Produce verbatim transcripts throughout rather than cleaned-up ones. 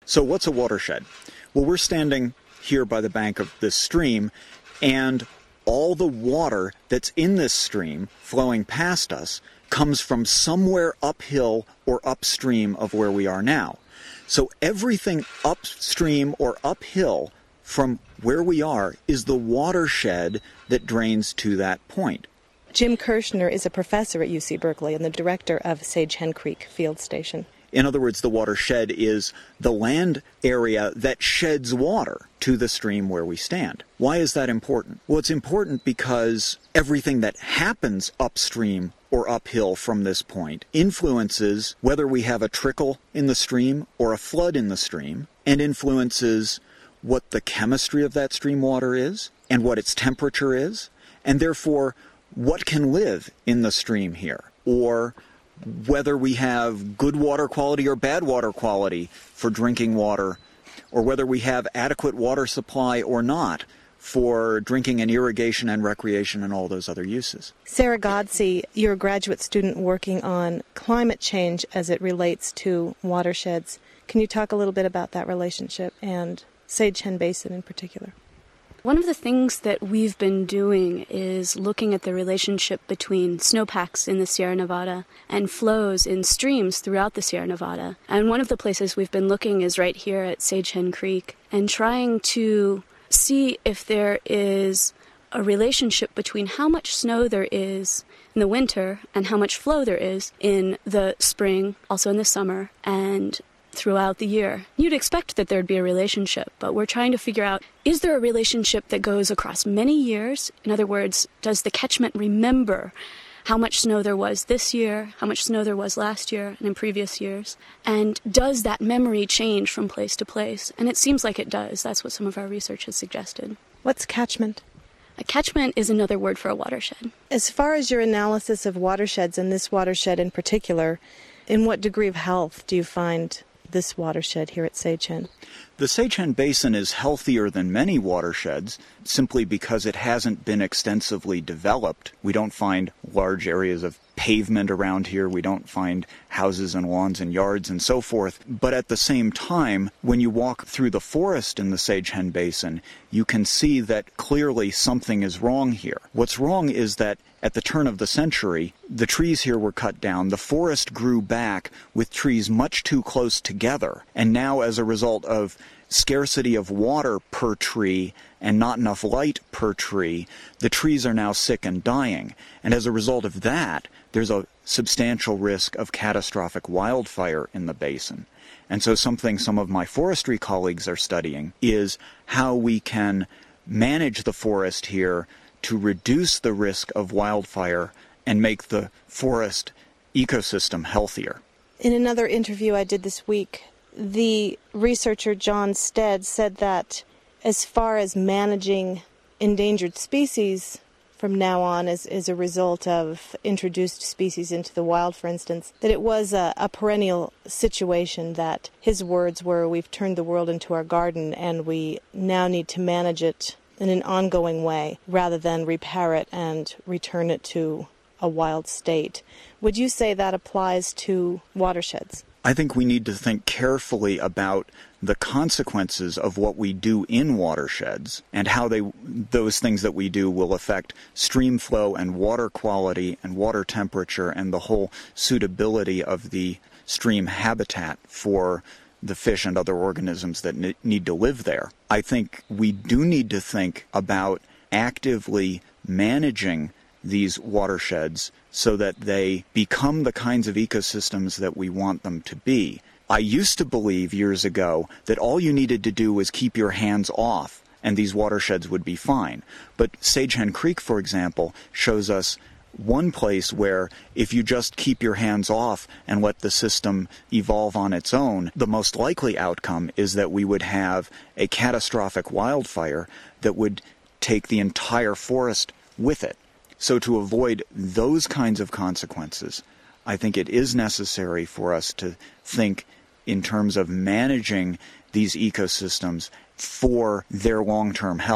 So what's a watershed? Well, we're standing here by the bank of this stream, and all the water that's in this stream flowing past us comes from somewhere uphill or upstream of where we are now. So everything upstream or uphill from where we are is the watershed that drains to that point. Jim Kirschner is a professor at U C Berkeley and the director of Sage Hen Creek Field Station. In other words, the watershed is the land area that sheds water to the stream where we stand. Why is that important? Well, it's important because everything that happens upstream or uphill from this point influences whether we have a trickle in the stream or a flood in the stream, and influences what the chemistry of that stream water is and what its temperature is, and therefore what can live in the stream here, or whether we have good water quality or bad water quality for drinking water, or whether we have adequate water supply or not for drinking and irrigation and recreation and all those other uses. Sarah Godsey, you're a graduate student working on climate change as it relates to watersheds. Can you talk a little bit about that relationship and Sage Hen Basin in particular? One of the things that we've been doing is looking at the relationship between snowpacks in the Sierra Nevada and flows in streams throughout the Sierra Nevada. And one of the places we've been looking is right here at Sage Hen Creek, and trying to see if there is a relationship between how much snow there is in the winter and how much flow there is in the spring, also in the summer, and throughout the year. You'd expect that there'd be a relationship, but we're trying to figure out, is there a relationship that goes across many years? In other words, does the catchment remember how much snow there was this year, how much snow there was last year and in previous years? And does that memory change from place to place? And it seems like it does. That's what some of our research has suggested. What's catchment? A catchment is another word for a watershed. As far as your analysis of watersheds, and this watershed in particular, in what degree of health do you find this watershed here at Sage Hen? The Sage Hen Basin is healthier than many watersheds simply because it hasn't been extensively developed. We don't find large areas of pavement around here. We don't find houses and lawns and yards and so forth. But at the same time, when you walk through the forest in the Sage Hen Basin, you can see that clearly something is wrong here. What's wrong is that at the turn of the century, the trees here were cut down. The forest grew back with trees much too close together. And now, as a result of scarcity of water per tree and not enough light per tree, the trees are now sick and dying. And as a result of that, there's a substantial risk of catastrophic wildfire in the basin. And so something some of my forestry colleagues are studying is how we can manage the forest here to reduce the risk of wildfire and make the forest ecosystem healthier. In another interview I did this week, the researcher John Stead said that as far as managing endangered species from now on as, as a result of introduced species into the wild, for instance, that it was a, a perennial situation, that his words were, we've turned the world into our garden and we now need to manage it in an ongoing way rather than repair it and return it to a wild state. Would you say that applies to watersheds? I think we need to think carefully about the consequences of what we do in watersheds and how they, those things that we do will affect stream flow and water quality and water temperature and the whole suitability of the stream habitat for the fish and other organisms that ne- need to live there. I think we do need to think about actively managing these watersheds so that they become the kinds of ecosystems that we want them to be. I used to believe years ago that all you needed to do was keep your hands off and these watersheds would be fine. But Sage Hen Creek, for example, shows us one place where if you just keep your hands off and let the system evolve on its own, the most likely outcome is that we would have a catastrophic wildfire that would take the entire forest with it. So to avoid those kinds of consequences, I think it is necessary for us to think in terms of managing these ecosystems for their long-term health.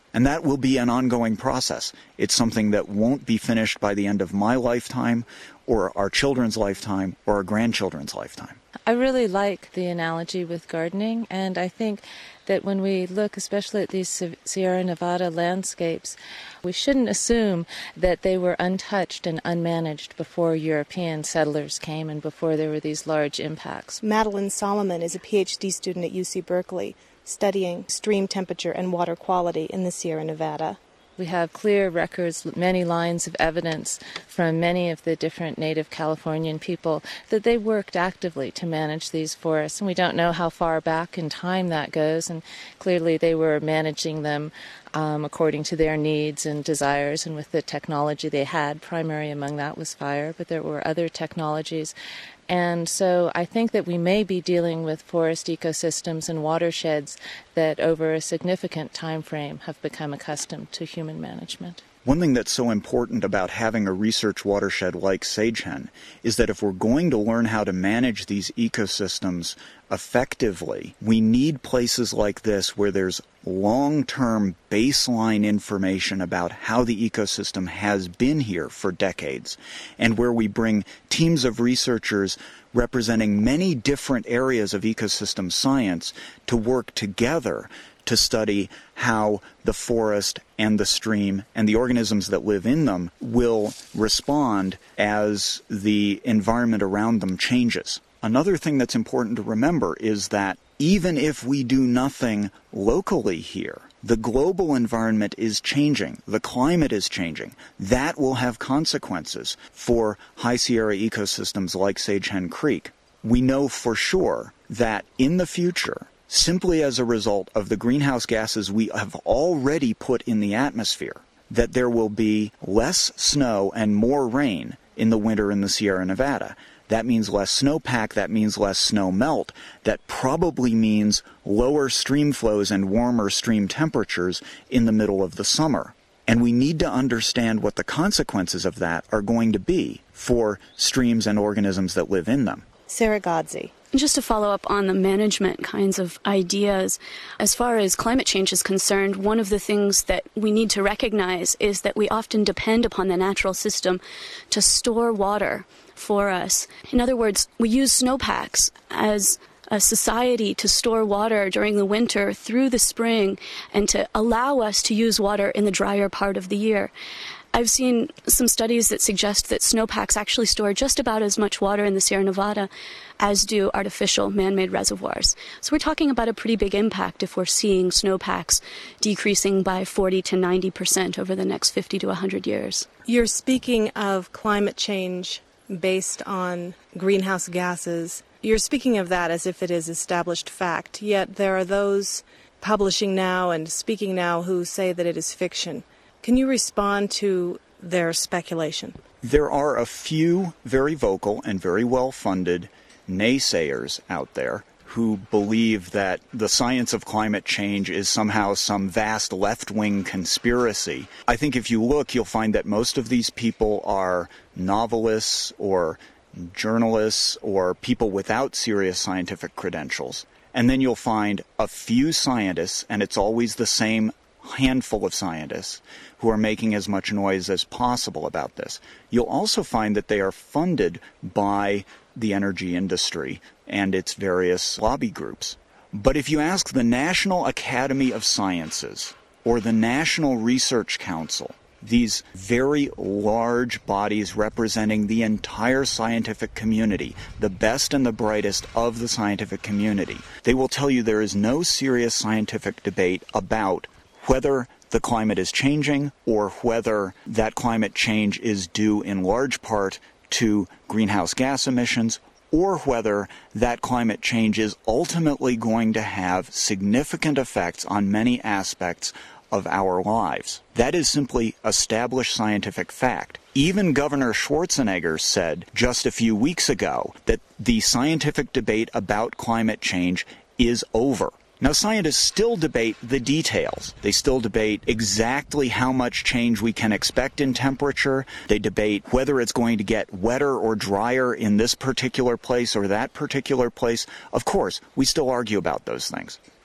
And that will be an ongoing process. It's something that won't be finished by the end of my lifetime or our children's lifetime or our grandchildren's lifetime. I really like the analogy with gardening, and I think that when we look especially at these Sierra Nevada landscapes, we shouldn't assume that they were untouched and unmanaged before European settlers came and before there were these large impacts. Madeline Solomon is a P H D student at U C Berkeley, studying stream temperature and water quality in the Sierra Nevada. We have clear records, many lines of evidence from many of the different native Californian people that they worked actively to manage these forests. And we don't know how far back in time that goes. And clearly they were managing them um, according to their needs and desires and with the technology they had. Primary among that was fire, but there were other technologies. And so I think that we may be dealing with forest ecosystems and watersheds that over a significant time frame have become accustomed to human management. One thing that's so important about having a research watershed like Sagehen is that if we're going to learn how to manage these ecosystems effectively, we need places like this where there's long-term baseline information about how the ecosystem has been here for decades, and where we bring teams of researchers representing many different areas of ecosystem science to work together to study how the forest and the stream and the organisms that live in them will respond as the environment around them changes. Another thing that's important to remember is that even if we do nothing locally here, the global environment is changing. The climate is changing. That will have consequences for High Sierra ecosystems like Sagehen Creek. We know for sure that in the future, simply as a result of the greenhouse gases we have already put in the atmosphere, that there will be less snow and more rain in the winter in the Sierra Nevada. That means less snowpack, that means less snow melt, that probably means lower stream flows and warmer stream temperatures in the middle of the summer. And we need to understand what the consequences of that are going to be for streams and organisms that live in them. Sarah Godsey. Just to follow up on the management kinds of ideas, as far as climate change is concerned, one of the things that we need to recognize is that we often depend upon the natural system to store water for us. In other words, we use snowpacks as a society to store water during the winter through the spring and to allow us to use water in the drier part of the year. I've seen some studies that suggest that snowpacks actually store just about as much water in the Sierra Nevada as do artificial man-made reservoirs. So we're talking about a pretty big impact if we're seeing snowpacks decreasing by forty to ninety percent over the next fifty to one hundred years. You're speaking of climate change based on greenhouse gases. You're speaking of that as if it is established fact, yet there are those publishing now and speaking now who say that it is fiction. Can you respond to their speculation? There are a few very vocal and very well-funded naysayers out there who believe that the science of climate change is somehow some vast left-wing conspiracy. I think if you look, you'll find that most of these people are novelists or journalists or people without serious scientific credentials. And then you'll find a few scientists, and it's always the same handful of scientists who are making as much noise as possible about this. You'll also find that they are funded by the energy industry and its various lobby groups. But if you ask the National Academy of Sciences or the National Research Council, these very large bodies representing the entire scientific community, the best and the brightest of the scientific community, they will tell you there is no serious scientific debate about whether the climate is changing or whether that climate change is due in large part to greenhouse gas emissions, or whether that climate change is ultimately going to have significant effects on many aspects of our lives. That is simply established scientific fact. Even Governor Schwarzenegger said just a few weeks ago that the scientific debate about climate change is over. Now, scientists still debate the details. They still debate exactly how much change we can expect in temperature. They debate whether it's going to get wetter or drier in this particular place or that particular place. Of course, we still argue about those things.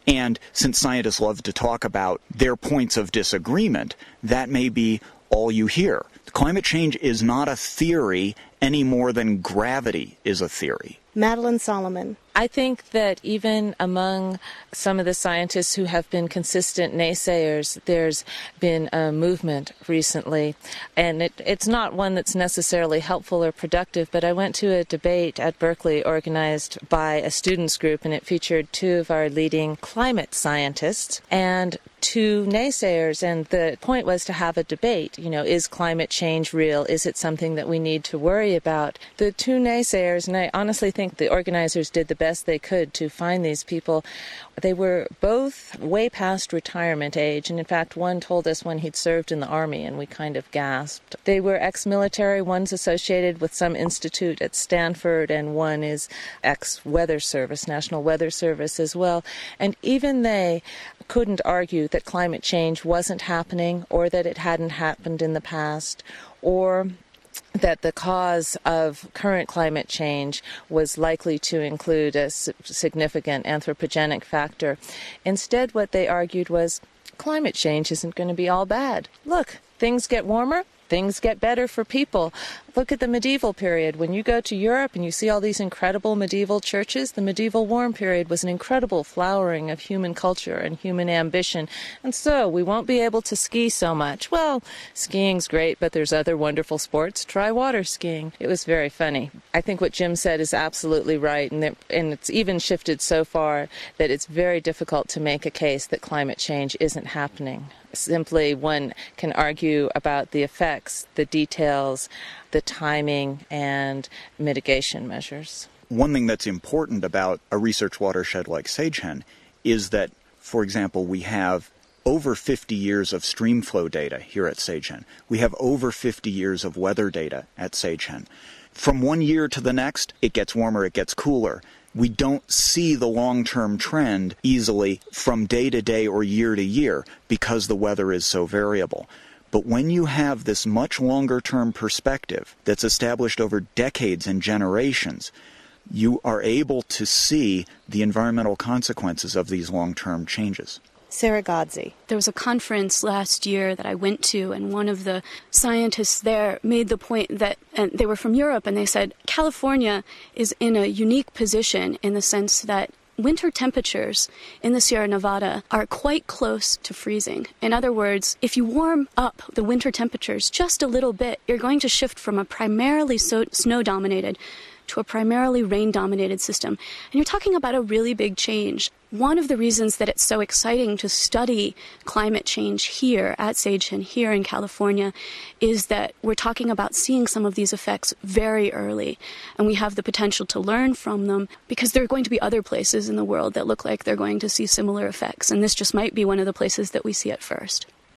And since scientists love to talk about their points of disagreement, that may be all you hear. Climate change is not a theory any more than gravity is a theory. Madeline Solomon. I think that even among some of the scientists who have been consistent naysayers, there's been a movement recently, and it, it's not one that's necessarily helpful or productive, but I went to a debate at Berkeley organized by a students group, and it featured two of our leading climate scientists and two naysayers, and the point was to have a debate. You know, is climate change real? Is it something that we need to worry about? The two naysayers, and I honestly think the organizers did the best they could to find these people, they were both way past retirement age, and in fact one told us when he'd served in the Army, and we kind of gasped. They were ex-military. One's associated with some institute at Stanford, and one is ex-Weather Service, National Weather Service as well, and even they couldn't argue that climate change wasn't happening, or that it hadn't happened in the past, or that the cause of current climate change was likely to include a significant anthropogenic factor. Instead, what they argued was climate change isn't going to be all bad. Look, things get warmer, things get better for people. Look at the medieval period. When you go to Europe and you see all these incredible medieval churches, the medieval warm period was an incredible flowering of human culture and human ambition. And so we won't be able to ski so much. Well, skiing's great, but there's other wonderful sports. Try water skiing. It was very funny. I think what Jim said is absolutely right, and, that, and it's even shifted so far that it's very difficult to make a case that climate change isn't happening. Simply, one can argue about the effects, the details, the timing, and mitigation measures. One thing that's important about a research watershed like Sage-Hen is that, for example, we have over fifty years of stream flow data here at Sage-Hen. We have over fifty years of weather data at Sage-Hen. From one year to the next, it gets warmer, it gets cooler. We don't see the long-term trend easily from day to day or year to year because the weather is so variable. But when you have this much longer-term perspective that's established over decades and generations, you are able to see the environmental consequences of these long-term changes. Sarah Godsey. There was a conference last year that I went to, and one of the scientists there made the point that, and they were from Europe, and they said California is in a unique position in the sense that winter temperatures in the Sierra Nevada are quite close to freezing. In other words, if you warm up the winter temperatures just a little bit, you're going to shift from a primarily so- snow-dominated to a primarily rain-dominated system. And you're talking about a really big change. One of the reasons that it's so exciting to study climate change here at Sage-Hen, here in California, is that we're talking about seeing some of these effects very early. And we have the potential to learn from them because there are going to be other places in the world that look like they're going to see similar effects. And this just might be one of the places that we see it first.